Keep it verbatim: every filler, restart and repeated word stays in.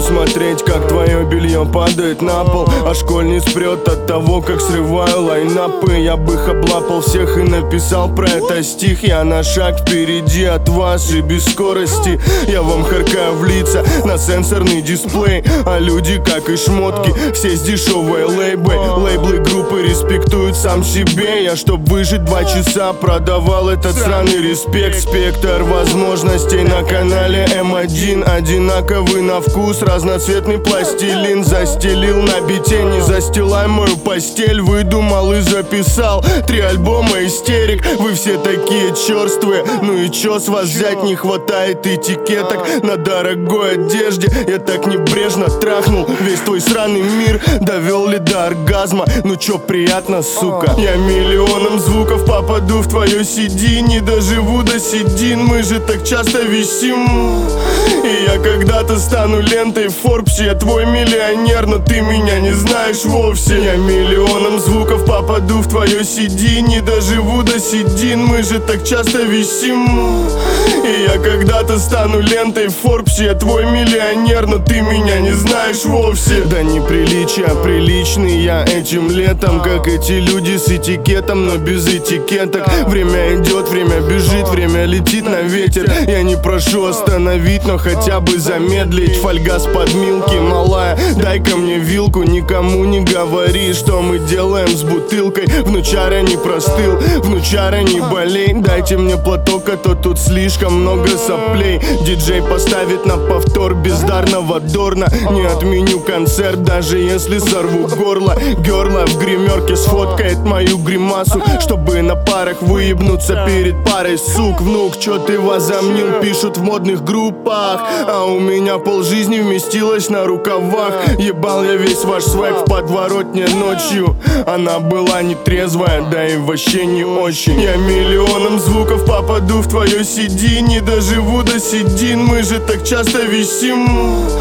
смотреть, как твое белье падает на пол, а школьниц прет от того, как срываю лайнапы. Я бы их облапал всех и написал про это стих. Я на шаг впереди от вас и без скорости. Я вам харкаю в лица на сенсорный дисплей, а люди, как и шмотки, все с дешевой лейбой. Лейблы группы респектуют сам себе. Я, чтоб выжить два часа, продавал этот сраный респект. Спектр возможностей на канале эм один одинаковый на вкус, разноцветный пластилин. Застелил на бите, не застилай мою постель. Выдумал и записал три альбома истерик. Вы все такие черствые, ну и чё с вас взять? Не хватает этикеток на дорогой одежде. Я так небрежно трахнул весь твой сраный мир. Довел ли до оргазма? Ну чё, приятно, сука? Я миллионом звуков попаду в твое си ди. Не доживу до седин, мы же так часто висим. И я когда-то стану лентой в Форбсе. Я твой миллионер, но ты меня не знаешь вовсе. Я миллионом звуков попаду в твое си ди. Не доживу до седин, мы же так часто висим. И я когда-то стану лентой в Форбсе. Я твой миллионер, но ты меня не знаешь вовсе. Да неприличия приличный я этим летом, как эти люди с этикетом, но без этикеток. Время идет, время бежит, время летит на ветер. Я не прошу остановить, но хотя бы замедлить. Фольга с подмилки, малая, дай-ка мне вилку. Никому не говори, что мы делаем с бутылкой. Внучаря не простыл, внучаря не болей. Дайте мне платок, а то тут слишком много соплей. Диджей поставит на повтор бездарного Дорна. Не отменю концерт, даже если сорву горло. Герла в гримерке сфоткает мою гримасу, чтобы на парах выебнуться перед парой. Сук, внук, чё ты возомнил? Пишут в модных группах, а у меня полжизни вместилась на рукавах. Ебал я весь ваш свэг в подворотне ночью. Она была нетрезвая, да и вообще не очень. Я миллионом звуков попаду в твое си ди. Не доживу до седин, мы же так часто висим.